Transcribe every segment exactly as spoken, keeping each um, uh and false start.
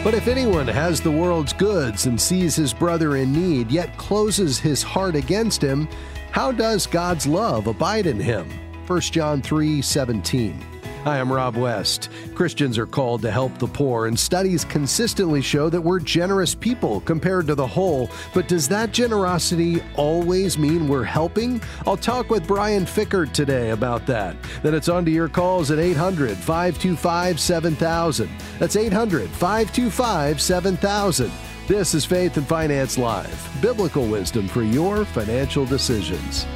But if anyone has the world's goods and sees his brother in need, yet closes his heart against him, how does God's love abide in him? First John three seventeen. Hi, I'm Rob West. Christians are called to help the poor, and studies consistently show that we're generous people compared to the whole. But does that generosity always mean we're helping? I'll talk with Brian Fickert today about that. Then it's on to your calls at eight hundred, five two five, seven thousand. That's eight hundred, five two five, seven thousand. This is Faith and Finance Live, biblical wisdom for your financial decisions.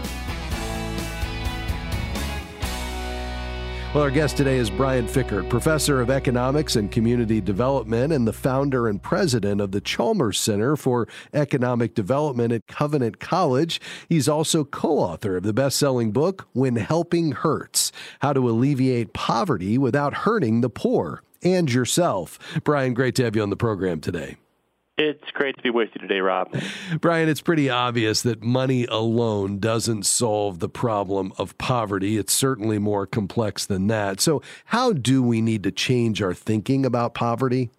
Well, our guest today is Brian Fickert, professor of economics and community development and the founder and president of the Chalmers Center for Economic Development at Covenant College. He's also co-author of the best-selling book, When Helping Hurts: How to Alleviate Poverty Without Hurting the Poor and Yourself. Brian, great to have you on the program today. It's great to be with you today, Rob. Brian, it's pretty obvious that money alone doesn't solve the problem of poverty. It's certainly more complex than that. So how do we need to change our thinking about poverty?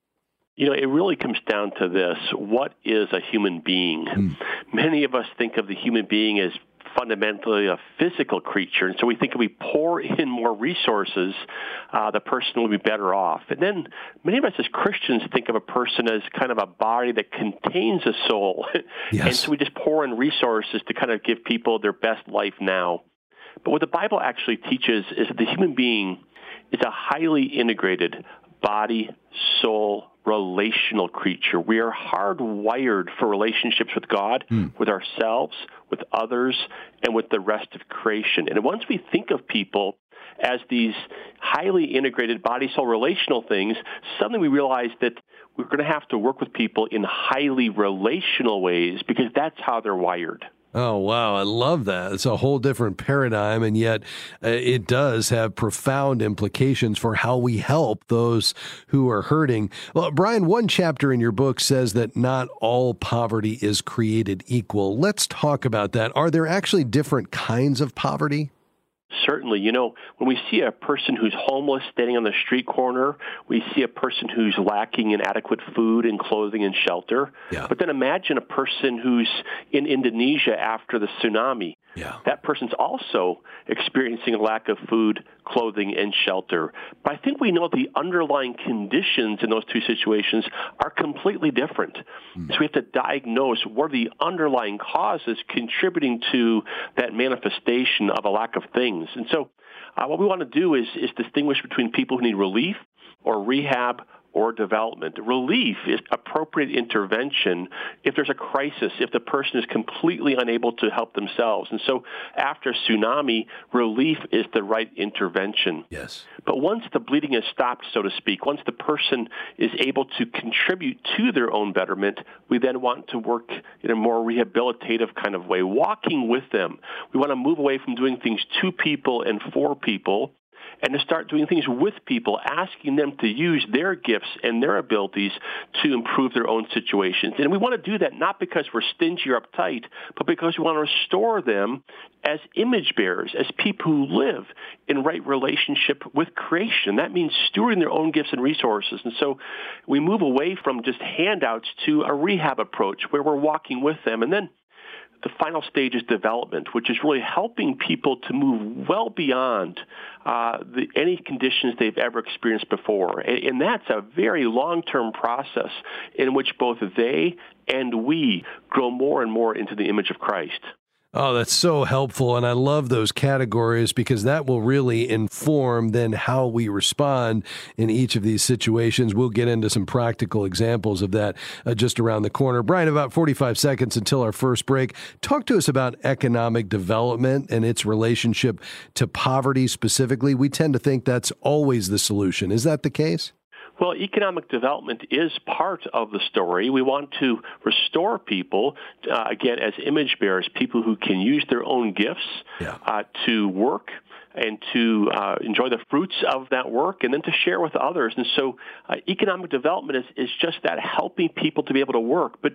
You know, it really comes down to this. What is a human being? Mm. Many of us think of the human being as fundamentally a physical creature, and so we think if we pour in more resources, uh, the person will be better off. And then many of us as Christians think of a person as kind of a body that contains a soul, yes. And so we just pour in resources to kind of give people their best life now. But what the Bible actually teaches is that the human being is a highly integrated body, soul, relational creature. We are hardwired for relationships with God, mm. with ourselves, with others, and with the rest of creation. And once we think of people as these highly integrated body, soul, relational things, suddenly we realize that we're going to have to work with people in highly relational ways because that's how they're wired. Oh, wow. I love that. It's a whole different paradigm, and yet uh, it does have profound implications for how we help those who are hurting. Well, Brian, one chapter in your book says that not all poverty is created equal. Let's talk about that. Are there actually different kinds of poverty? Certainly. You know, when we see a person who's homeless standing on the street corner, we see a person who's lacking in adequate food and clothing and shelter. Yeah. But then imagine a person who's in Indonesia after the tsunami. Yeah. That person's also experiencing a lack of food, clothing, and shelter. But I think we know the underlying conditions in those two situations are completely different. Mm. So we have to diagnose what are the underlying causes contributing to that manifestation of a lack of things. And so uh, what we want to do is, is distinguish between people who need relief or rehab or development. Relief is appropriate intervention if there's a crisis, if the person is completely unable to help themselves. And so after tsunami, relief is the right intervention. Yes. But once the bleeding has stopped, so to speak, once the person is able to contribute to their own betterment, we then want to work in a more rehabilitative kind of way, walking with them. We want to move away from doing things to people and for people, and to start doing things with people, asking them to use their gifts and their abilities to improve their own situations. And we want to do that not because we're stingy or uptight, but because we want to restore them as image bearers, as people who live in right relationship with creation. That means stewarding their own gifts and resources. And so we move away from just handouts to a rehab approach where we're walking with them. And then the final stage is development, which is really helping people to move well beyond uh, the, any conditions they've ever experienced before. And, and that's a very long-term process in which both they and we grow more and more into the image of Christ. Oh, that's so helpful. And I love those categories because that will really inform then how we respond in each of these situations. We'll get into some practical examples of that uh, just around the corner. Brian, about forty-five seconds until our first break. Talk to us about economic development and its relationship to poverty specifically. We tend to think that's always the solution. Is that the case? Well, economic development is part of the story. We want to restore people, uh, again, as image bearers, people who can use their own gifts yeah. uh, to work and to uh, enjoy the fruits of that work and then to share with others. And so uh, economic development is, is just that, helping people to be able to work. But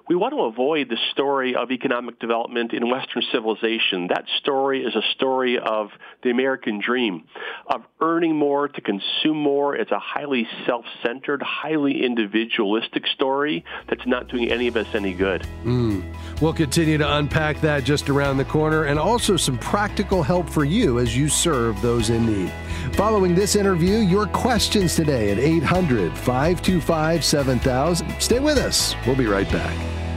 we want to avoid the story of economic development in Western civilization. That story is a story of the American dream, of earning more to consume more. It's a highly self-centered, highly individualistic story that's not doing any of us any good. Mm. We'll continue to unpack that just around the corner, and also some practical help for you as you serve those in need. Following this interview, your questions today at eight hundred, five two five, seven thousand. Stay with us. We'll be right back.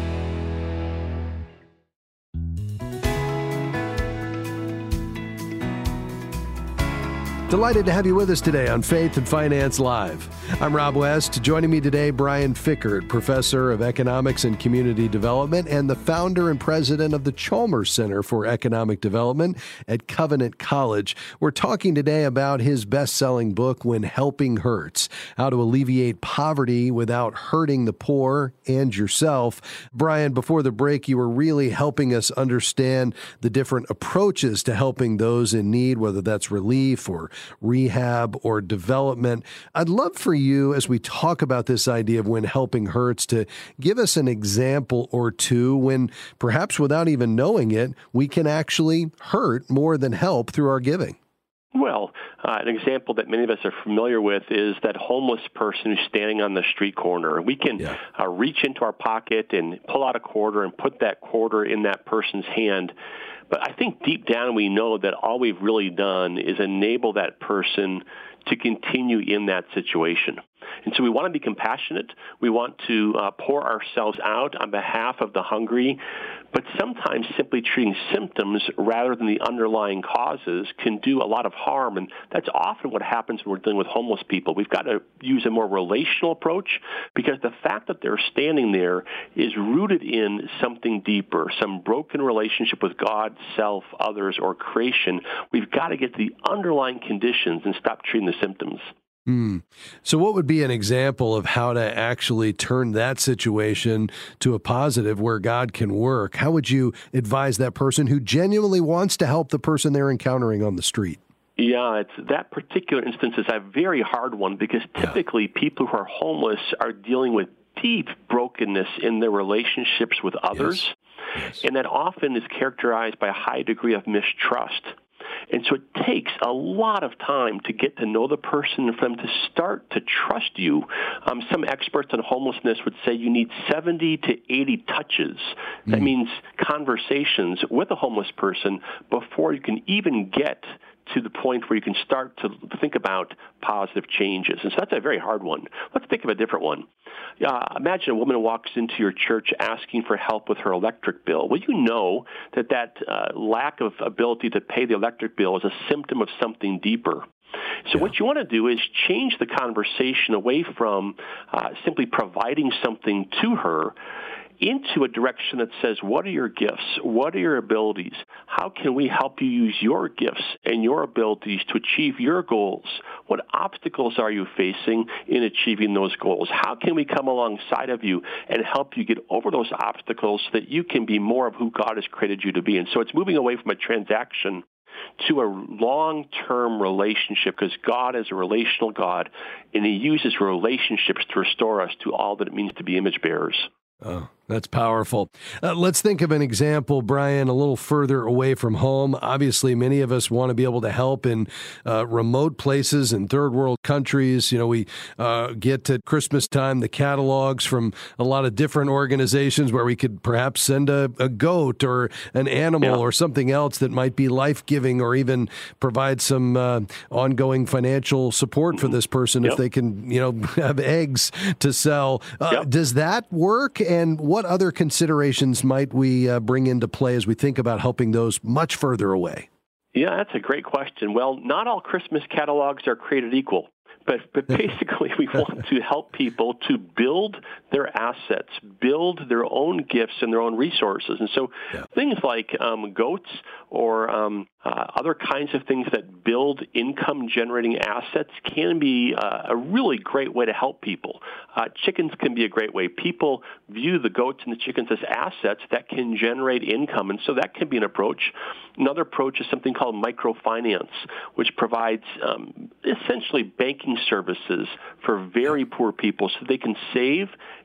Delighted to have you with us today on Faith and Finance Live. I'm Rob West. Joining me today, Brian Fikkert, Professor of Economics and Community Development and the founder and president of the Chalmers Center for Economic Development at Covenant College. We're talking today about his best-selling book, When Helping Hurts, How to Alleviate Poverty Without Hurting the Poor and Yourself. Brian, before the break, you were really helping us understand the different approaches to helping those in need, whether that's relief or rehab or development. I'd love for you, as we talk about this idea of when helping hurts, to give us an example or two when, perhaps without even knowing it, we can actually hurt more than help through our giving. Well, uh, an example that many of us are familiar with is that homeless person who's standing on the street corner. We can yeah. uh, reach into our pocket and pull out a quarter and put that quarter in that person's hand. But I think deep down we know that all we've really done is enable that person to continue in that situation. And so we want to be compassionate. We want to uh, pour ourselves out on behalf of the hungry. But sometimes simply treating symptoms rather than the underlying causes can do a lot of harm. And that's often what happens when we're dealing with homeless people. We've got to use a more relational approach, because the fact that they're standing there is rooted in something deeper, some broken relationship with God, self, others, or creation. We've got to get to the underlying conditions and stop treating the symptoms. Hmm. So what would be an example of how to actually turn that situation to a positive where God can work? How would you advise that person who genuinely wants to help the person they're encountering on the street? Yeah, it's that particular instance is a very hard one, because typically yeah. people who are homeless are dealing with deep brokenness in their relationships with others, yes. Yes. and that often is characterized by a high degree of mistrust. And so it takes a lot of time to get to know the person and for them to start to trust you. Um, some experts on homelessness would say you need seventy to eighty touches. That mm. means conversations with a homeless person before you can even get to the point where you can start to think about positive changes. And so that's a very hard one. Let's think of a different one. Uh, imagine a woman walks into your church asking for help with her electric bill. Well, you know that that uh, lack of ability to pay the electric bill is a symptom of something deeper. So yeah. what you want to do is change the conversation away from uh, simply providing something to her into a direction that says, what are your gifts? What are your abilities? How can we help you use your gifts and your abilities to achieve your goals? What obstacles are you facing in achieving those goals? How can we come alongside of you and help you get over those obstacles so that you can be more of who God has created you to be? And so it's moving away from a transaction to a long-term relationship, because God is a relational God, and He uses relationships to restore us to all that it means to be image bearers. Oh, that's powerful. Uh, let's think of an example, Brian, a little further away from home. Obviously, many of us want to be able to help in uh, remote places in third world countries. You know, we uh, get at Christmas time the catalogs from a lot of different organizations where we could perhaps send a, a goat or an animal yeah. or something else that might be life-giving, or even provide some uh, ongoing financial support for this person yep. if they can, you know, have eggs to sell. Uh, yep. Does that work? And what other considerations might we uh, bring into play as we think about helping those much further away? Yeah, that's a great question. Well, not all Christmas catalogs are created equal. But, but basically, we want to help people to build their assets, build their own gifts and their own resources. And so yeah. things like um, goats or um, uh, other kinds of things that build income-generating assets can be uh, a really great way to help people. Uh, chickens can be a great way. People view the goats and the chickens as assets that can generate income, and so that can be an approach. Another approach is something called microfinance, which provides um, essentially banking services for very poor people so they can save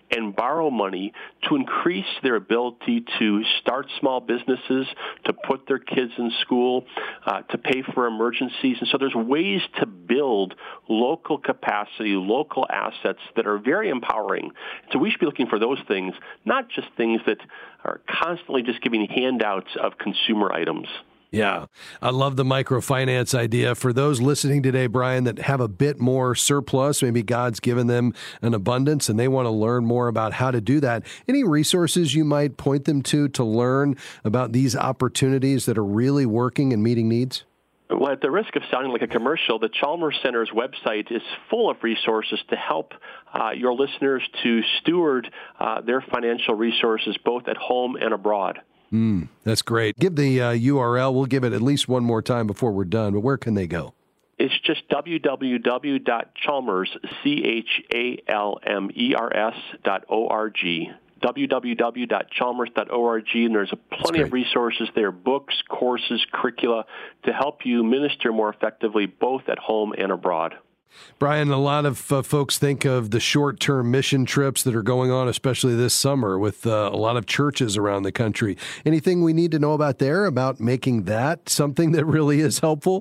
and borrow money to increase their ability to start small businesses, to put their kids in school, uh, to pay for emergencies. And so there's ways to build local capacity, local assets that are very empowering. So we should be looking for those things, not just things that are constantly just giving handouts of consumer items. Yeah, I love the microfinance idea. For those listening today, Brian, that have a bit more surplus, maybe God's given them an abundance and they want to learn more about how to do that. Any resources you might point them to to learn about these opportunities that are really working and meeting needs? Well, at the risk of sounding like a commercial, the Chalmers Center's website is full of resources to help uh, your listeners to steward uh, their financial resources both at home and abroad. Mm, that's great. Give the uh, U R L. We'll give it at least one more time before we're done, but where can they go? It's just w w w dot chalmers, C H A L M E R S dot O R G. w w w dot chalmers dot org, and there's a plenty of resources there, books, courses, curricula, to help you minister more effectively both at home and abroad. Brian, a lot of uh, folks think of the short-term mission trips that are going on, especially this summer, with uh, a lot of churches around the country. Anything we need to know about there, about making that something that really is helpful?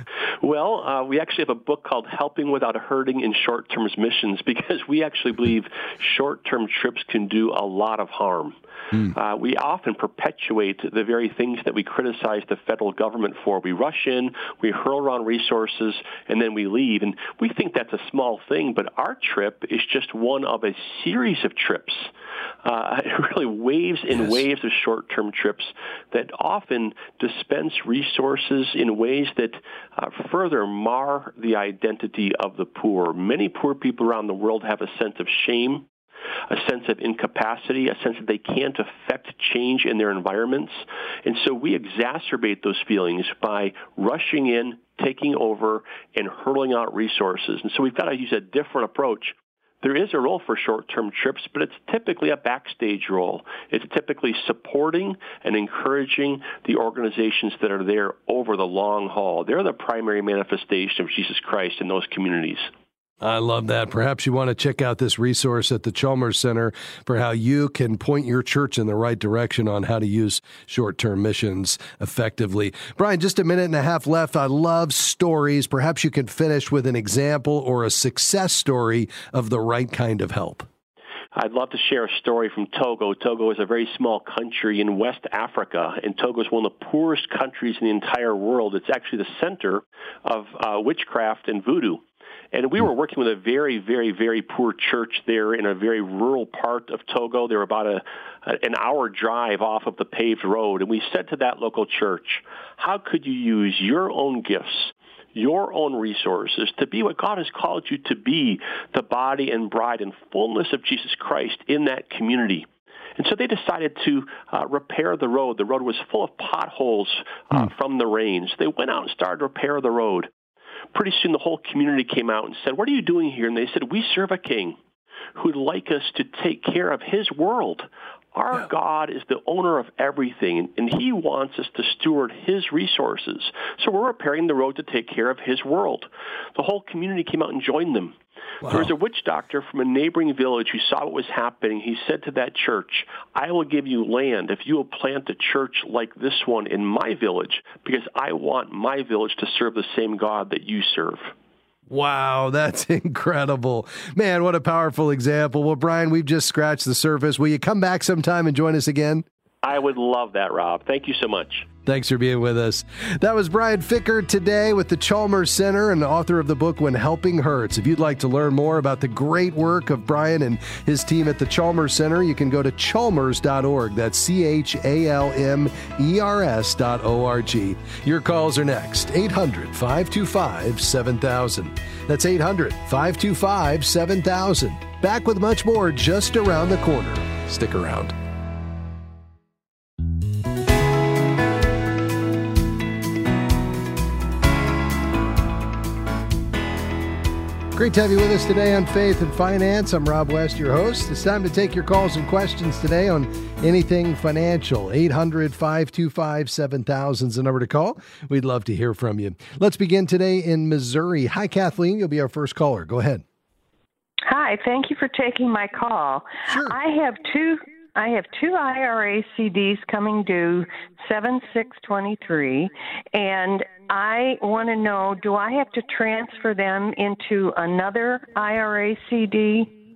Well, uh, we actually have a book called Helping Without Hurting in Short-Term Missions, because we actually believe short-term trips can do a lot of harm. Mm. Uh, we often perpetuate the very things that we criticize the federal government for. We rush in, we hurl around resources, and then we leave. And we think that's a small thing, but our trip is just one of a series of trips. Uh, really waves and yes. waves of short-term trips that often dispense resources in ways that uh, further mar the identity of the poor. Many poor people around the world have a sense of shame, a sense of incapacity, a sense that they can't affect change in their environments. And so we exacerbate those feelings by rushing in, taking over, and hurling out resources. And so we've got to use a different approach. There is a role for short-term trips, but it's typically a backstage role. It's typically supporting and encouraging the organizations that are there over the long haul. They're the primary manifestation of Jesus Christ in those communities. I love that. Perhaps you want to check out this resource at the Chalmers Center for how you can point your church in the right direction on how to use short-term missions effectively. Brian, just a minute and a half left. I love stories. Perhaps you can finish with an example or a success story of the right kind of help. I'd love to share a story from Togo. Togo is a very small country in West Africa, and Togo is one of the poorest countries in the entire world. It's actually the center of uh, witchcraft and voodoo. And we were working with a very, very, very poor church there in a very rural part of Togo. They were about a, an hour drive off of the paved road. And we said to that local church, how could you use your own gifts, your own resources to be what God has called you to be, the body and bride and fullness of Jesus Christ in that community? And so they decided to uh, repair the road. The road was full of potholes uh, mm. from the rains. They went out and started to repair the road. Pretty soon the whole community came out and said, what are you doing here? And they said, we serve a king who would like us to take care of his world. Our yeah. God is the owner of everything, and he wants us to steward his resources. So we're repairing the road to take care of his world. The whole community came out and joined them. Wow. There was a witch doctor from a neighboring village who saw what was happening. He said to that church, I will give you land if you will plant a church like this one in my village, because I want my village to serve the same God that you serve. Wow, that's incredible. Man, what a powerful example. Well, Brian, we've just scratched the surface. Will you come back sometime and join us again? I would love that, Rob. Thank you so much. Thanks for being with us. That was Brian Fikkert today with the Chalmers Center and the author of the book, When Helping Hurts. If you'd like to learn more about the great work of Brian and his team at the Chalmers Center, you can go to chalmers dot org. That's C H A L M E R S dot O R G. Your calls are next. eight hundred, five two five, seven thousand. That's eight hundred, five two five, seven thousand. Back with much more just around the corner. Stick around. Great to have you with us today on Faith and Finance. I'm Rob West, your host. It's time to take your calls and questions today on anything financial. eight hundred, five two five, seven thousand is the number to call. We'd love to hear from you. Let's begin today in Missouri. Hi, Kathleen. You'll be our first caller. Go ahead. Hi, thank you for taking my call. Sure. I have two I have two I R A C Ds coming due seven six twenty-three, and I want to know, do I have to transfer them into another I R A C D?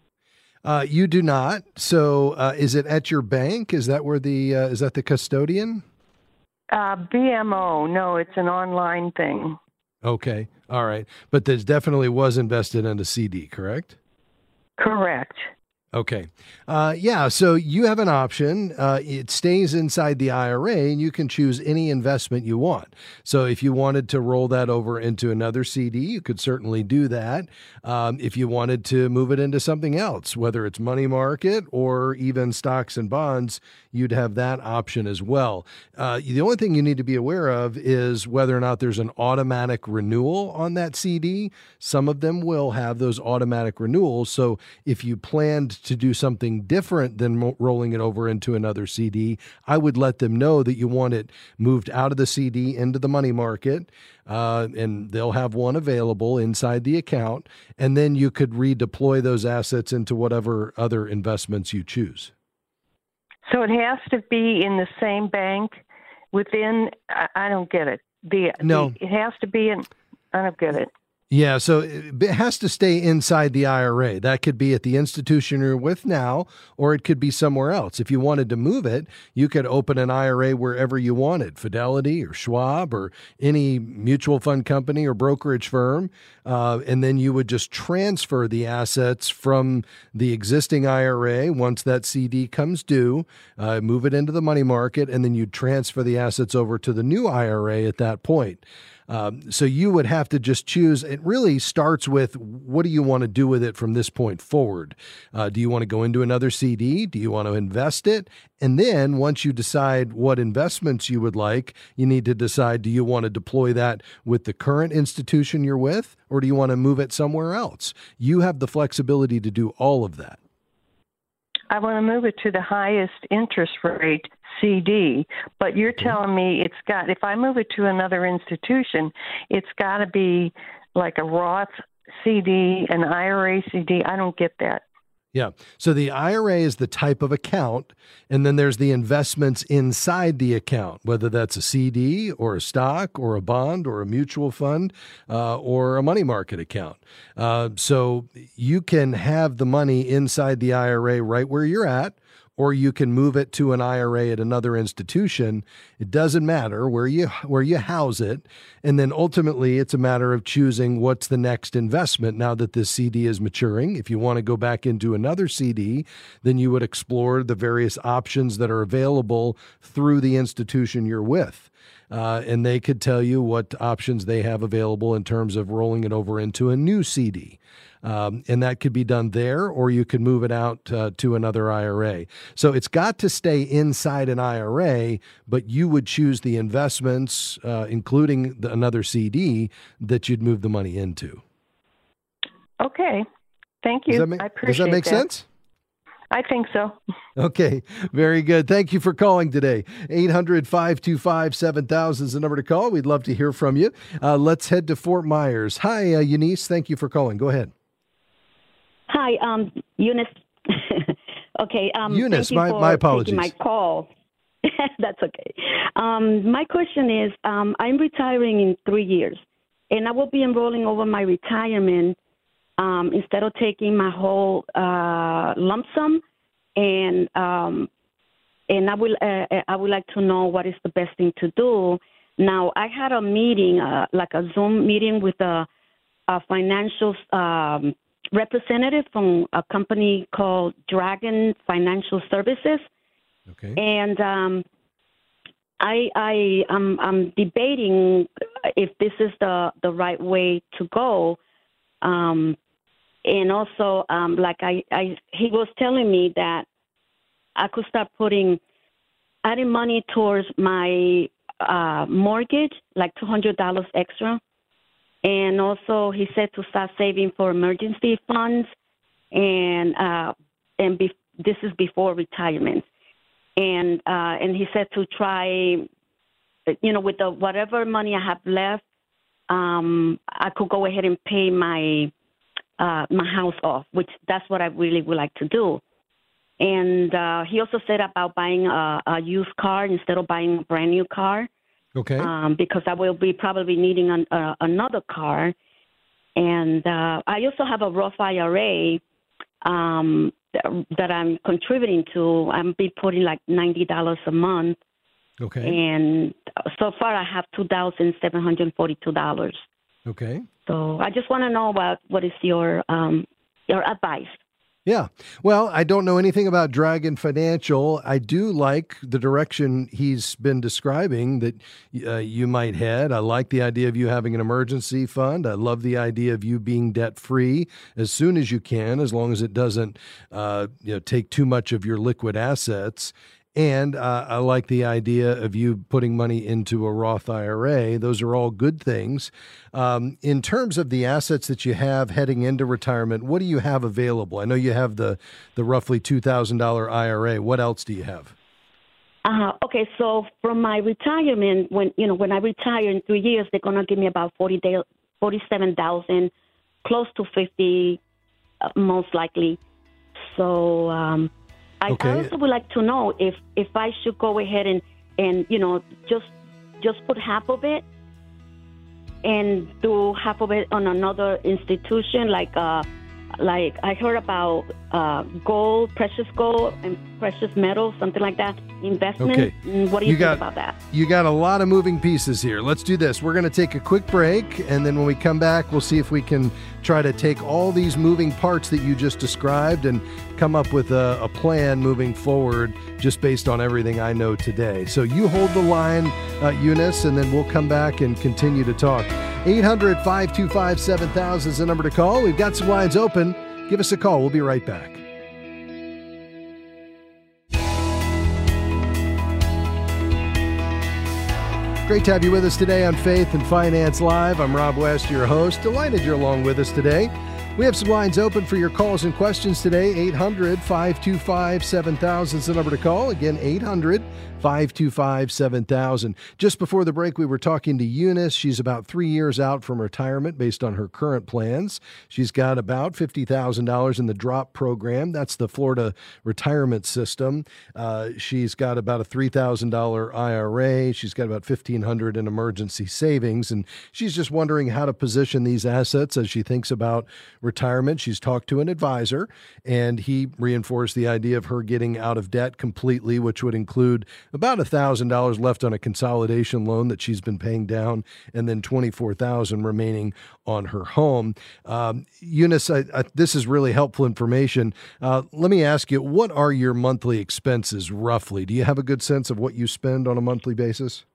Uh, you do not. So, uh, is it at your bank? Is that where the uh, is that the custodian? Uh, B M O. No, it's an online thing. Okay. All right. But this definitely was invested in a C D, correct? Correct. Okay. Uh, yeah. So you have an option. Uh, it stays inside the I R A and you can choose any investment you want. So if you wanted to roll that over into another C D, you could certainly do that. Um, if you wanted to move it into something else, whether it's money market or even stocks and bonds, you'd have that option as well. Uh, the only thing you need to be aware of is whether or not there's an automatic renewal on that C D. Some of them will have those automatic renewals. So if you planned to do something different than mo- rolling it over into another C D, I would let them know that you want it moved out of the C D into the money market, uh, and they'll have one available inside the account, and then you could redeploy those assets into whatever other investments you choose. So it has to be in the same bank within, I, I don't get it. The, No. the, it has to be in, I don't get it. Yeah, so it has to stay inside the I R A. That could be at the institution you're with now, or it could be somewhere else. If you wanted to move it, you could open an I R A wherever you wanted, Fidelity or Schwab or any mutual fund company or brokerage firm, uh, and then you would just transfer the assets from the existing I R A once that C D comes due, uh, move it into the money market, and then you'd transfer the assets over to the new I R A at that point. Um, so you would have to just choose. It really starts with, what do you want to do with it from this point forward? Uh, do you want to go into another C D? Do you want to invest it? And then once you decide what investments you would like, you need to decide, do you want to deploy that with the current institution you're with, or do you want to move it somewhere else? You have the flexibility to do all of that. I want to move it to the highest interest rate C D, but you're telling me it's got, if I move it to another institution, it's got to be like a Roth C D, an I R A C D. I don't get that. Yeah. So the I R A is the type of account, and then there's the investments inside the account, whether that's a C D or a stock or a bond or a mutual fund uh, or a money market account. Uh, so you can have the money inside the I R A right where you're at, or you can move it to an I R A at another institution. It doesn't matter where you where you house it. And then ultimately, it's a matter of choosing what's the next investment now that this C D is maturing. If you want to go back into another C D, then you would explore the various options that are available through the institution you're with. Uh, and they could tell you what options they have available in terms of rolling it over into a new C D. Um, and that could be done there, or you could move it out uh, to another I R A. So it's got to stay inside an I R A, but you would choose the investments, uh, including the, another C D, that you'd move the money into. Okay. Thank you. Does that make, I appreciate does that make that. sense? I think so. Okay, very good. Thank you for calling today. eight hundred, five two five, seven thousand is the number to call. We'd love to hear from you. Uh, let's head to Fort Myers. Hi, uh, Eunice. Thank you for calling. Go ahead. Hi, um, Eunice. okay. Um, Eunice, thank you my, for my apologies. taking my call. That's okay. Um, my question is, um, I'm retiring in three years, and I will be enrolling over my retirement um, instead of taking my whole uh, lump sum. And um, and I will uh, I would like to know what is the best thing to do. Now, I had a meeting, uh, like a Zoom meeting with a, a financial um, representative from a company called Dragon Financial Services. Okay. And um, I I I'm, I'm debating if this is the, the right way to go. Um, and also, um, like I, I he was telling me that I could start putting adding money towards my uh, mortgage, like two hundred dollars extra. And also, he said to start saving for emergency funds, and uh, and be, this is before retirement. And uh, and he said to try, you know, with the whatever money I have left, um, I could go ahead and pay my uh, my house off, which that's what I really would like to do. And uh, he also said about buying a, a used car instead of buying a brand new car. Okay. Um, because I will be probably needing an, uh, another car. And uh, I also have a Roth I R A um, that I'm contributing to. I'm be putting like ninety dollars a month. Okay. And so far I have two thousand seven hundred forty-two dollars. Okay. So I just want to know about what is your um, your advice. Yeah. Well, I don't know anything about Dragon Financial. I do like the direction he's been describing that uh, you might head. I like the idea of you having an emergency fund. I love the idea of you being debt-free as soon as you can, as long as it doesn't uh, you know, take too much of your liquid assets. And uh, I like the idea of you putting money into a Roth I R A. Those are all good things. Um, in terms of the assets that you have heading into retirement, what do you have available? I know you have the, the roughly two thousand dollars I R A. What else do you have? Uh, okay, so from my retirement, when you know when I retire in three years, they're gonna give me about forty day, forty-seven thousand, close to fifty, uh, most likely. So. Um, I, okay. I also would like to know if, if I should go ahead and, and you know just just put half of it and do half of it on another institution, like uh, like I heard about uh, gold, precious gold, and precious metals, something like that. Investment. Okay. What do you, you think got, about that? You got a lot of moving pieces here. Let's do this. We're going to take a quick break, and then when we come back, we'll see if we can try to take all these moving parts that you just described and come up with a, a plan moving forward just based on everything I know today. So you hold the line, uh, Eunice, and then we'll come back and continue to talk. eight hundred, five two five, seven thousand is the number to call. We've got some lines open. Give us a call. We'll be right back. Great to have you with us today on Faith and Finance Live. I'm Rob West, your host. Delighted you're along with us today. We have some lines open for your calls and questions today. eight hundred, five two five, seven thousand is the number to call. Again, eight hundred, five two five, seven thousand. Just before the break, we were talking to Eunice. She's about three years out from retirement based on her current plans. She's got about fifty thousand dollars in the DROP program. That's the Florida retirement system. Uh, she's got about a three thousand dollars I R A. She's got about fifteen hundred dollars in emergency savings. And she's just wondering how to position these assets as she thinks about retirement. She's talked to an advisor, and he reinforced the idea of her getting out of debt completely, which would include about one thousand dollars left on a consolidation loan that she's been paying down, and then twenty-four thousand dollars remaining on her home. Um, Eunice, I, I, this is really helpful information. Uh, let me ask you, what are your monthly expenses roughly? Do you have a good sense of what you spend on a monthly basis?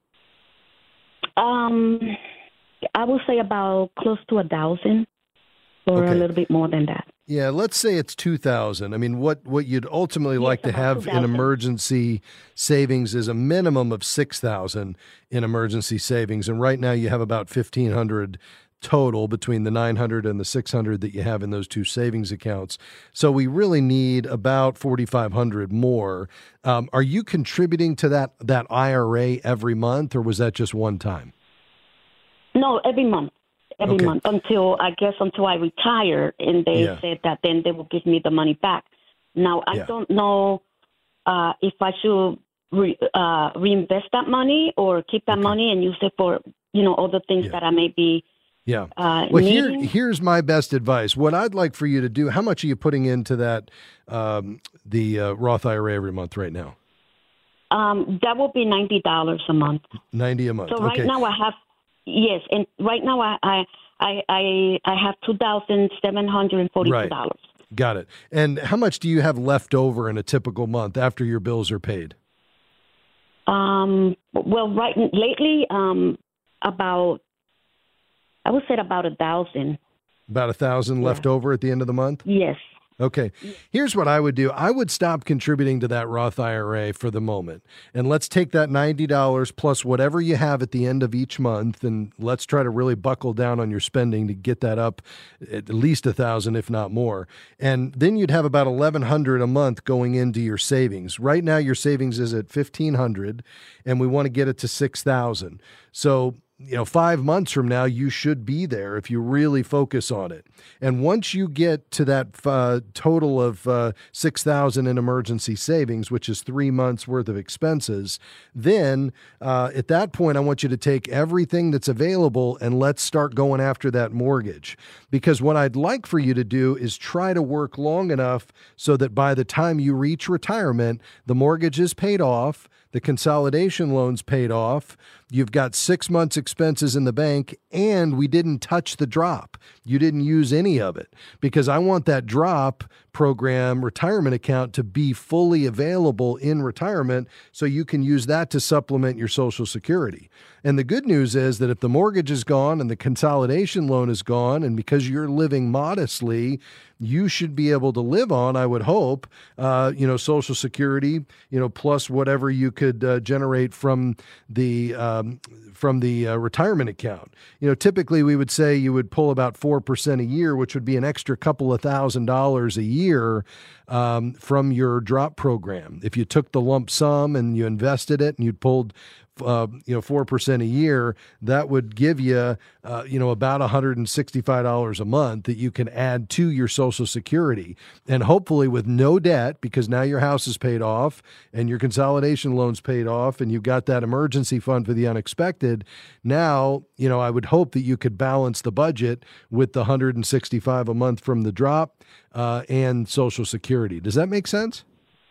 Um, I would say about close to a thousand. Or okay. a little bit more than that. Yeah, let's say it's two thousand. I mean, what, what you'd ultimately yes, like to have in emergency savings is a minimum of six thousand in emergency savings. And right now you have about fifteen hundred total between the nine hundred and the six hundred that you have in those two savings accounts. So we really need about forty-five hundred more. Um, are you contributing to that, that I R A every month, or was that just one time? No, every month. Every okay. month until, I guess, until I retire, and they yeah. said that then they will give me the money back. Now, I yeah. don't know uh, if I should re, uh, reinvest that money or keep that okay. money and use it for, you know, other things yeah. that I may be yeah. uh, well, needing. Here, here's my best advice. What I'd like for you to do, how much are you putting into that, um, the uh, Roth I R A every month right now? Um, that will be ninety dollars a month. ninety dollars a month. So right okay. now I have... Yes, and right now I I I I have two thousand seven hundred and forty-two dollars. Right. Got it. And how much do you have left over in a typical month after your bills are paid? Um. Well, right lately, um, about I would say about a thousand. About a thousand yeah. left over at the end of the month? Yes. Okay. Here's what I would do. I would stop contributing to that Roth I R A for the moment. And let's take that ninety dollars plus whatever you have at the end of each month, and let's try to really buckle down on your spending to get that up at least a thousand, if not more. And then you'd have about eleven hundred dollars a month going into your savings. Right now your savings is at fifteen hundred dollars, and we want to get it to six thousand dollars. So you know, five months from now, you should be there if you really focus on it. And once you get to that uh, total of uh, six thousand dollars in emergency savings, which is three months worth of expenses, then uh, at that point, I want you to take everything that's available and let's start going after that mortgage. Because what I'd like for you to do is try to work long enough so that by the time you reach retirement, the mortgage is paid off, the consolidation loan's paid off, you've got six months expenses in the bank, and we didn't touch the drop. You didn't use any of it, because I want that drop program retirement account to be fully available in retirement so you can use that to supplement your Social Security. And the good news is that if the mortgage is gone and the consolidation loan is gone, and because you're living modestly, you should be able to live on, I would hope, uh, you know, Social Security, you know, plus whatever you could uh, generate from the um, from the uh, retirement account. You know, typically we would say you would pull about four percent a year, which would be an extra couple of thousand dollars a year um, from your drop program. If you took the lump sum and you invested it and you pulled Uh, you know, four percent a year, that would give you, uh, you know, about one hundred sixty-five dollars a month that you can add to your Social Security. And hopefully with no debt, because now your house is paid off and your consolidation loan's paid off and you've got that emergency fund for the unexpected. Now, you know, I would hope that you could balance the budget with the one hundred sixty-five a month from the drop uh, and Social Security. Does that make sense?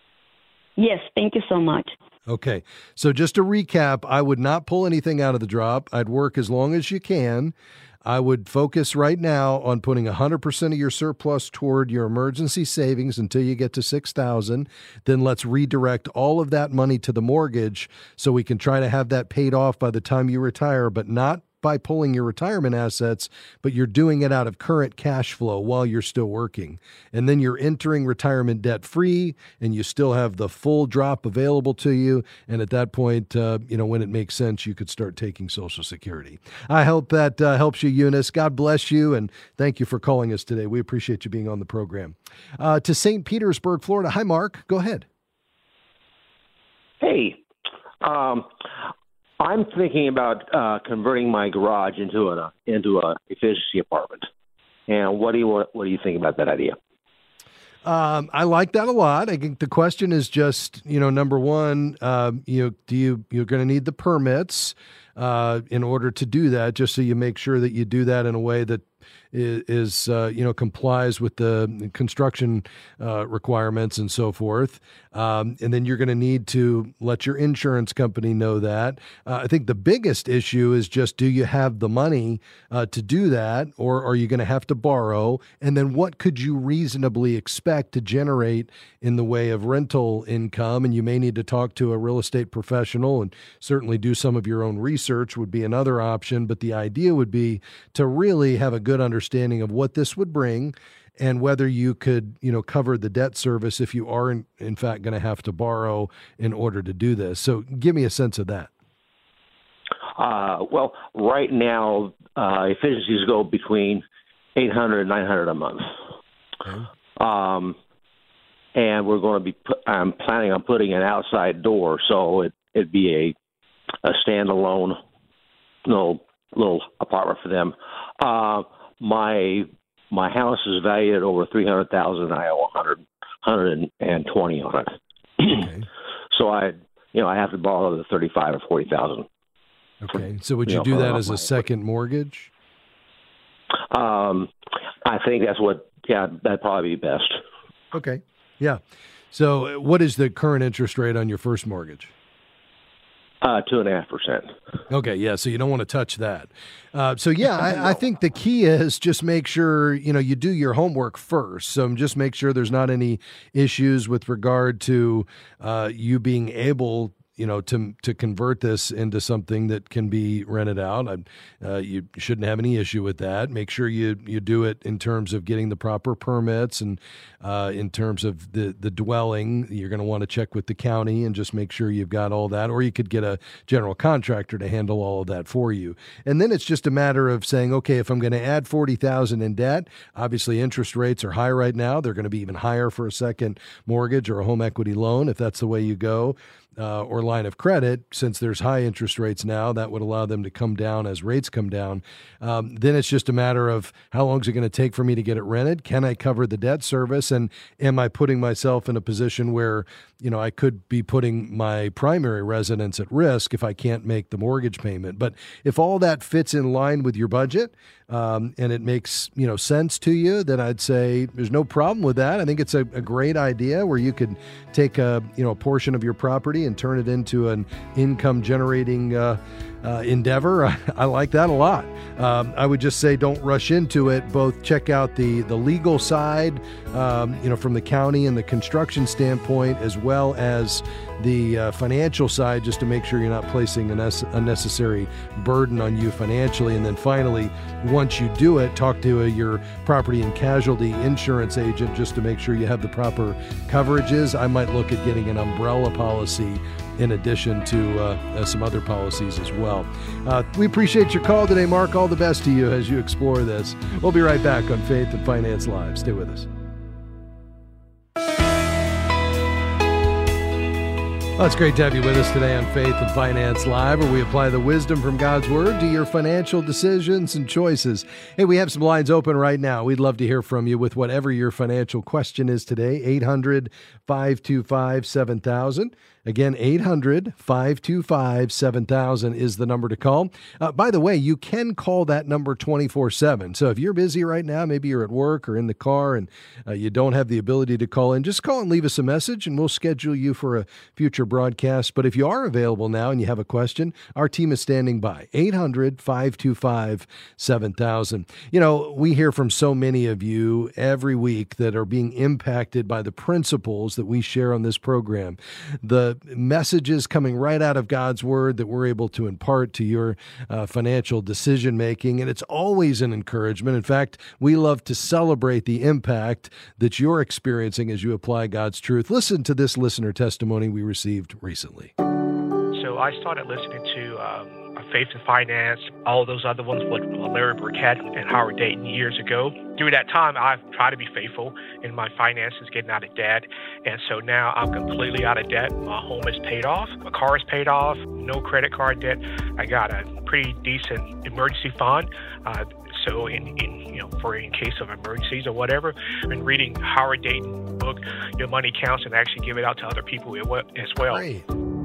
Yes, thank you so much. Okay. So just to recap, I would not pull anything out of the drop. I'd work as long as you can. I would focus right now on putting one hundred percent of your surplus toward your emergency savings until you get to six thousand dollars. Then let's redirect all of that money to the mortgage so we can try to have that paid off by the time you retire, but not by pulling your retirement assets, but you're doing it out of current cash flow while you're still working. And then you're entering retirement debt free and you still have the full drop available to you. And at that point, uh, you know, when it makes sense, you could start taking Social Security. I hope that uh, helps you, Eunice. God bless you. And thank you for calling us today. We appreciate you being on the program. Uh, to Saint Petersburg, Florida. Hi, Mark. Go ahead. Hey, um, I'm thinking about uh, converting my garage into a into a efficiency apartment. And what do you what, what do you think about that idea? Um, I like that a lot. I think the question is just, you know, number one, um, you know, do you you're going to need the permits uh, in order to do that, just so you make sure that you do that in a way that is, uh, you know, complies with the construction uh, requirements and so forth. Um, and then you're going to need to let your insurance company know that. Uh, I think the biggest issue is just, do you have the money uh, to do that, or are you going to have to borrow? And then what could you reasonably expect to generate in the way of rental income? And you may need to talk to a real estate professional, and certainly do some of your own research would be another option. But the idea would be to really have a good understanding of what this would bring and whether you could, you know, cover the debt service if you are in, in fact going to have to borrow in order to do this. So give me a sense of that. Uh, well, right now, uh, efficiencies go between eight hundred and nine hundred a month. Okay. Um, and we're going to be, put, I'm planning on putting an outside door, so it, it'd be a, a standalone little, little apartment for them. Uh, my my house is valued at over three hundred thousand. I owe one hundred, one hundred and twenty on it. Okay. So I, you know, I have to borrow the thirty-five or forty thousand. Okay. So would you, you know, do that as a second mortgage? Um, I think that's what. Yeah, that'd probably be best. Okay. Yeah. So what is the current interest rate on your first mortgage? Uh, two and a half percent. Okay, yeah, so you don't want to touch that. Uh, so yeah, I, I think the key is just make sure, you know, you do your homework first. So just make sure there's not any issues with regard to uh, you being able, you know, to to convert this into something that can be rented out. Uh, you shouldn't have any issue with that. Make sure you you do it in terms of getting the proper permits, and uh, in terms of the, the dwelling, you're going to want to check with the county and just make sure you've got all that. Or you could get a general contractor to handle all of that for you. And then it's just a matter of saying, okay, if I'm going to add forty thousand in debt, obviously interest rates are high right now. They're going to be even higher for a second mortgage or a home equity loan if that's the way you go. uh, or line of credit, since there's high interest rates now, that would allow them to come down as rates come down. Um, then it's just a matter of how long is it going to take for me to get it rented? Can I cover the debt service? And am I putting myself in a position where, you know, I could be putting my primary residence at risk if I can't make the mortgage payment? But if all that fits in line with your budget, um, and it makes, you know, sense to you, then I'd say there's no problem with that. I think it's a, a great idea where you could take a, you know, a portion of your property and turn it into an income generating uh, uh, endeavor. I, I like that a lot. Um, I would just say don't rush into it. Both check out the, the legal side, um, you know, from the county and the construction standpoint, as well as the uh, financial side, just to make sure you're not placing an unnecessary burden on you financially. And then finally, once you do it, talk to a, your property and casualty insurance agent just to make sure you have the proper coverages. I might look at getting an umbrella policy in addition to uh, uh, some other policies as well. Uh, we appreciate your call today, Mark. All the best to you as you explore this. We'll be right back on Faith and Finance Live. Stay with us. Well, it's great to have you with us today on Faith and Finance Live, where we apply the wisdom from God's Word to your financial decisions and choices. Hey, we have some lines open right now. We'd love to hear from you with whatever your financial question is today. eight hundred, five two five, seven thousand. Again, eight hundred, five two five, seven thousand is the number to call. Uh, by the way, you can call that number twenty-four seven. So if you're busy right now, maybe you're at work or in the car and uh, you don't have the ability to call in, just call and leave us a message and we'll schedule you for a future broadcast. But if you are available now and you have a question, our team is standing by. eight hundred, five two five, seven thousand. You know, we hear from so many of you every week that are being impacted by the principles that we share on this program. The messages coming right out of God's Word that we're able to impart to your uh, financial decision making. And it's always an encouragement. In fact, we love to celebrate the impact that you're experiencing as you apply God's truth. Listen to this listener testimony we received recently. So I started listening to um, Faith and Finance, all those other ones with Larry Burkett and Howard Dayton years ago. Through that time, I've tried to be faithful in my finances, getting out of debt. And so now I'm completely out of debt. My home is paid off. My car is paid off. No credit card debt. I got a pretty decent emergency fund. Uh, so in, in you know for in case of emergencies or whatever, and reading Howard Dayton book, Your Money Counts, and actually give it out to other people as well. Great.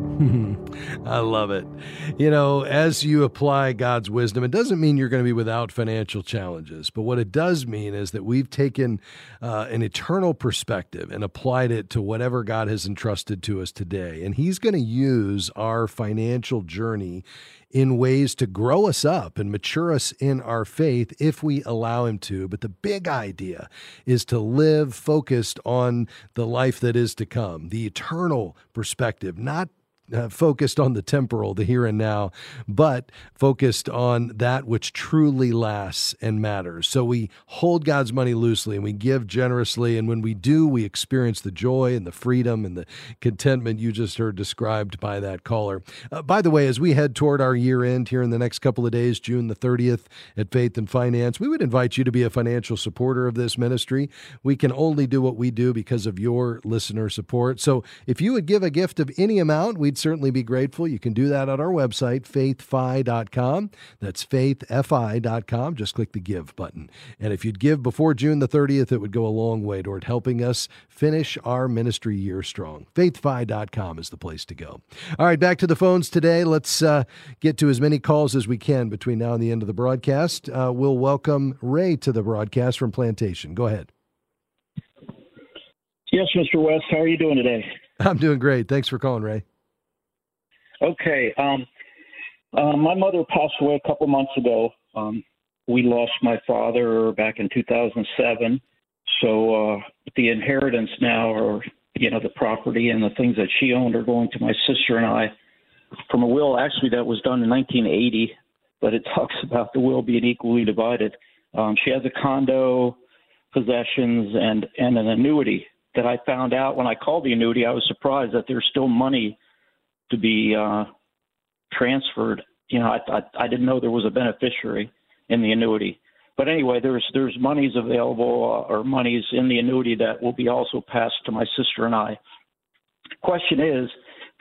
I love it. You know, as you apply God's wisdom, it doesn't mean you're going to be without financial challenges. But what it does mean is that we've taken uh, an eternal perspective and applied it to whatever God has entrusted to us today. And He's going to use our financial journey in ways to grow us up and mature us in our faith if we allow Him to. But the big idea is to live focused on the life that is to come, the eternal perspective, not Uh, focused on the temporal, the here and now, but focused on that which truly lasts and matters. So we hold God's money loosely and we give generously. And when we do, we experience the joy and the freedom and the contentment you just heard described by that caller. Uh, by the way, as we head toward our year end here in the next couple of days, June the thirtieth at Faith and Finance, we would invite you to be a financial supporter of this ministry. We can only do what we do because of your listener support. So if you would give a gift of any amount, we'd certainly be grateful. You can do that on our website, faith fi dot com. That's faith fi dot com. Just click the Give button. And if you'd give before June the thirtieth, it would go a long way toward helping us finish our ministry year strong. faith fi dot com is the place to go. All right, back to the phones today. Let's uh, get to as many calls as we can between now and the end of the broadcast. Uh, we'll welcome Ray to the broadcast from Plantation. Go ahead. Yes, Mister West. How are you doing today? I'm doing great. Thanks for calling, Ray. Okay. Um, uh, my mother passed away a couple months ago. Um, we lost my father back in two thousand seven. So uh, the inheritance now, or, you know, the property and the things that she owned are going to my sister and I from a will actually that was done in nineteen eighty, but it talks about the will being equally divided. Um, she has a condo, possessions, and, and an annuity that I found out when I called the annuity. I was surprised that there's still money to be uh, transferred. You know, I, I I didn't know there was a beneficiary in the annuity. But anyway, there's there's monies available uh, or monies in the annuity that will be also passed to my sister and I. Question is,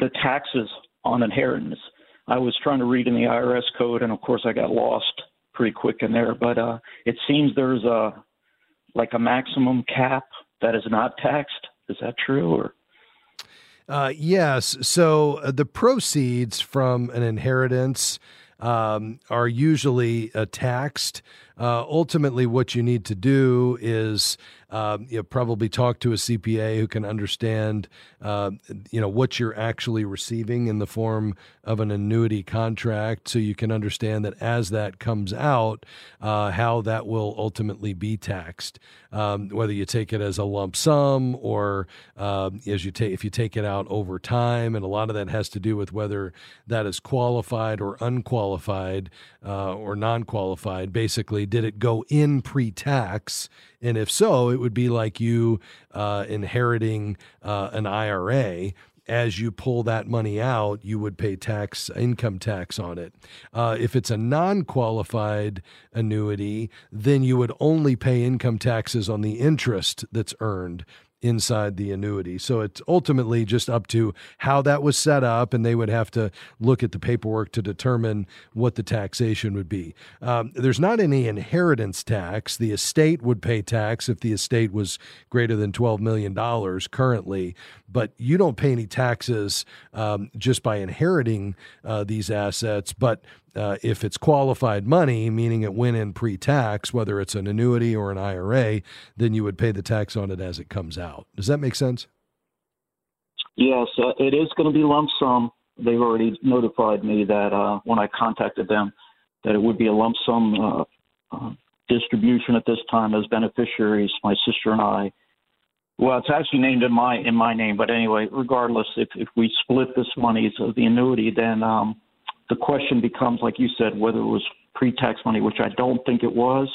the taxes on inheritance. I was trying to read in the I R S code, and of course I got lost pretty quick in there. But uh, it seems there's a like a maximum cap that is not taxed. Is that true? Or uh, yes. So uh, the proceeds from an inheritance um, are usually uh, taxed. Uh, ultimately, what you need to do is um, you know, probably talk to a C P A who can understand uh, you know what you're actually receiving in the form of an annuity contract, so you can understand that as that comes out, uh, how that will ultimately be taxed. Um, whether you take it as a lump sum or uh, as you take if you take it out over time, and a lot of that has to do with whether that is qualified or unqualified uh, or non-qualified. Basically, did it go in pre-tax? And if so, it would be like you uh, inheriting uh, an I R A. As you pull that money out, you would pay tax, income tax on it. Uh, if it's a non-qualified annuity, then you would only pay income taxes on the interest that's earned inside the annuity. So it's ultimately just up to how that was set up, and they would have to look at the paperwork to determine what the taxation would be. Um, there's not any inheritance tax. The estate would pay tax if the estate was greater than twelve million dollars currently, but you don't pay any taxes um, just by inheriting uh, these assets. But Uh, if it's qualified money, meaning it went in pre-tax, whether it's an annuity or an I R A, then you would pay the tax on it as it comes out. Does that make sense? Yes, uh, it is going to be lump sum. They've already notified me that uh, when I contacted them, that it would be a lump sum uh, uh, distribution at this time as beneficiaries, my sister and I. Well, it's actually named in my in my name, but anyway, regardless, if, if we split this money of the annuity, then um, the question becomes, like you said, whether it was pre-tax money, which I don't think it was,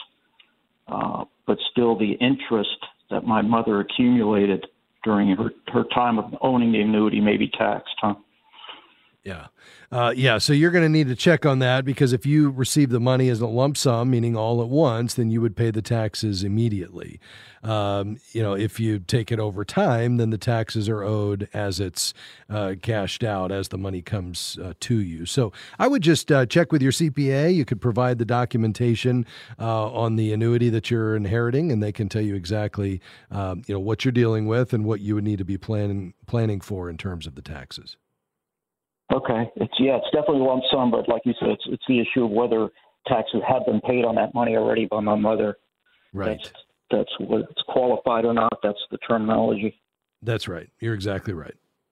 uh, but still the interest that my mother accumulated during her, her time of owning the annuity may be taxed, huh? Yeah. Uh, yeah. So you're going to need to check on that, because if you receive the money as a lump sum, meaning all at once, then you would pay the taxes immediately. Um, you know, if you take it over time, then the taxes are owed as it's uh, cashed out, as the money comes uh, to you. So I would just uh, check with your C P A. You could provide the documentation uh, on the annuity that you're inheriting, and they can tell you exactly, um, you know, what you're dealing with and what you would need to be planning planning for in terms of the taxes. Okay. It's yeah, it's definitely lump sum, but like you said, it's it's the issue of whether taxes have been paid on that money already by my mother. Right. That's, that's what it's qualified or not. That's the terminology. That's right. You're exactly right.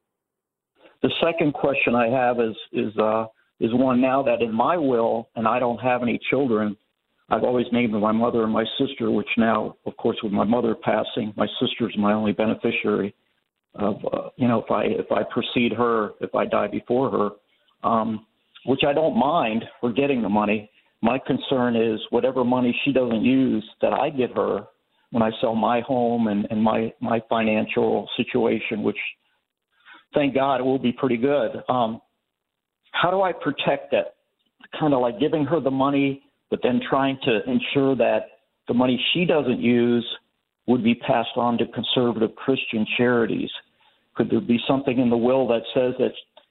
The second question I have is is uh, is one now that in my will, and I don't have any children, I've always named my mother and my sister, which now, of course, with my mother passing, my sister's my only beneficiary. Of uh, you know, if I if I precede her, if I die before her, um, which I don't mind for getting the money. My concern is whatever money she doesn't use that I give her when I sell my home and, and my my financial situation, which thank God it will be pretty good. Um, how do I protect that? Kind of like giving her the money, but then trying to ensure that the money she doesn't use would be passed on to conservative Christian charities. Could there be something in the will that says that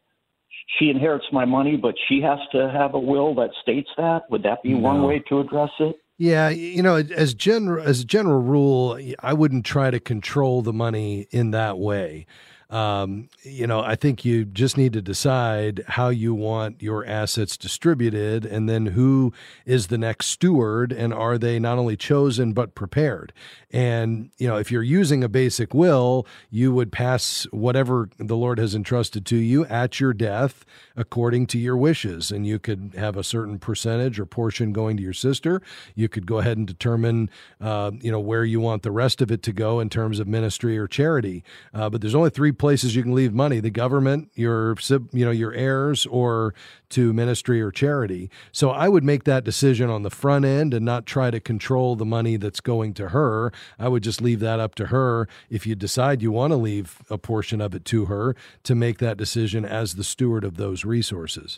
she inherits my money, but she has to have a will that states that? Would that be no. one way to address it? Yeah, you know, as general as a general rule, I wouldn't try to control the money in that way. Um, you know, I think you just need to decide how you want your assets distributed, and then who is the next steward, and are they not only chosen but prepared? And, you know, if you're using a basic will, you would pass whatever the Lord has entrusted to you at your death according to your wishes. And you could have a certain percentage or portion going to your sister. You could go ahead and determine, uh, you know, where you want the rest of it to go in terms of ministry or charity. Uh, but there's only three places you can leave money: the government, your, you know, your heirs, or to ministry or charity. So I would make that decision on the front end and not try to control the money that's going to her. I would just leave that up to her. If you decide you want to leave a portion of it to her, to make that decision as the steward of those resources.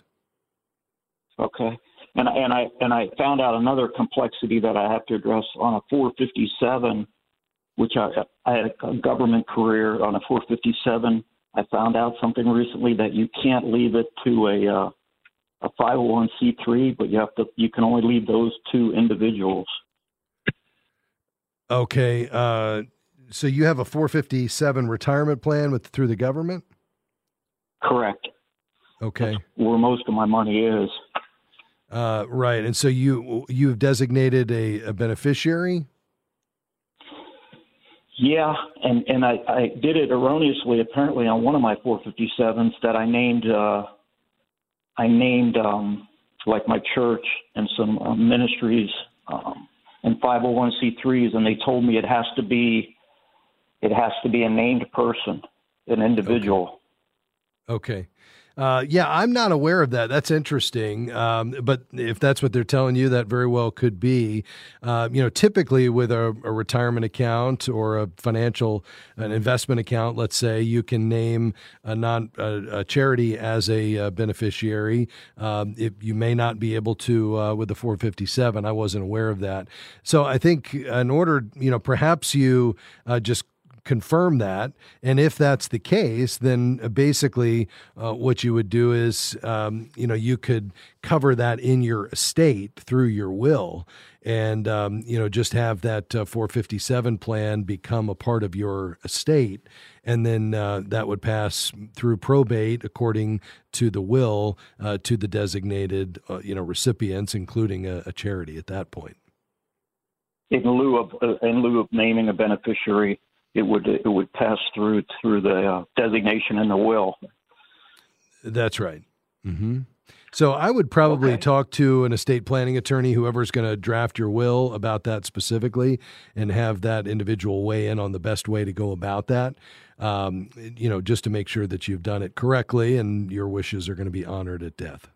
Okay. And, and I and I found out another complexity that I have to address on a four fifty-seven, which I, I had a government career on a four fifty-seven. I found out something recently that you can't leave it to a uh, a five oh one c three, but you have to. You can only leave those to individuals. Okay, uh, so you have a four fifty-seven retirement plan with through the government? Correct. Okay. That's where most of my money is. Uh, right, and so you you've designated a, a beneficiary? Yeah, and, and I, I did it erroneously apparently on one of my four fifty-sevens that I named uh, I named um, like my church and some uh, ministries um, and five oh one c threes, and they told me it has to be it has to be a named person, an individual. Okay. okay. Uh, yeah, I'm not aware of that. That's interesting. Um, but if that's what they're telling you, that very well could be. Uh, you know, typically with a, a retirement account or a financial, an investment account, let's say, you can name a non a, a charity as a, a beneficiary. Um, if you may not be able to uh, with the four fifty-seven. I wasn't aware of that. So I think in order, you know, perhaps you uh, just confirm that. And if that's the case, then basically uh, what you would do is, um, you know, you could cover that in your estate through your will and, um, you know, just have that uh, four fifty-seven plan become a part of your estate. And then uh, that would pass through probate according to the will uh, to the designated, uh, you know, recipients, including a, a charity at that point. In lieu of, uh, in lieu of naming a beneficiary, it would it would pass through through the uh, designation in the will. That's right. Mm-hmm. So I would probably okay. talk to an estate planning attorney, whoever's going to draft your will, about that specifically, and have that individual weigh in on the best way to go about that. Um, you know, just to make sure that you've done it correctly and your wishes are going to be honored at death.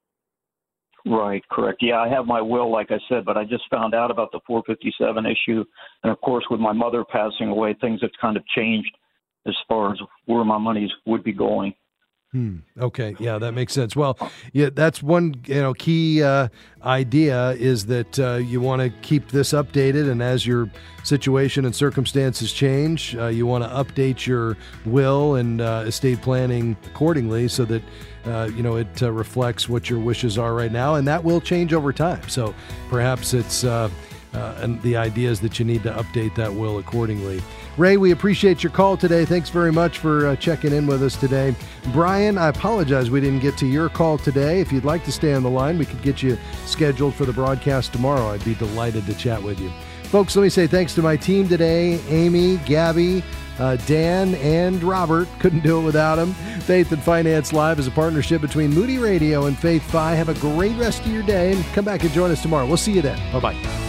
Right, correct. Yeah, I have my will, like I said, but I just found out about the four fifty-seven issue. And, of course, with my mother passing away, things have kind of changed as far as where my monies would be going. Hmm. Okay. Yeah, that makes sense. Well, yeah, that's one, you know, key uh, idea is that uh, you want to keep this updated. And as your situation and circumstances change, uh, you want to update your will and uh, estate planning accordingly so that, uh, you know, it uh, reflects what your wishes are right now. And that will change over time. So perhaps it's uh, uh, and the idea is that you need to update that will accordingly. Ray, we appreciate your call today. Thanks very much for uh, checking in with us today. Brian, I apologize we didn't get to your call today. If you'd like to stay on the line, we could get you scheduled for the broadcast tomorrow. I'd be delighted to chat with you. Folks, let me say thanks to my team today, Amy, Gabby, uh, Dan, and Robert. Couldn't do it without them. Faith and Finance Live is a partnership between Moody Radio and Faith Fi. Have a great rest of your day and come back and join us tomorrow. We'll see you then. Bye-bye.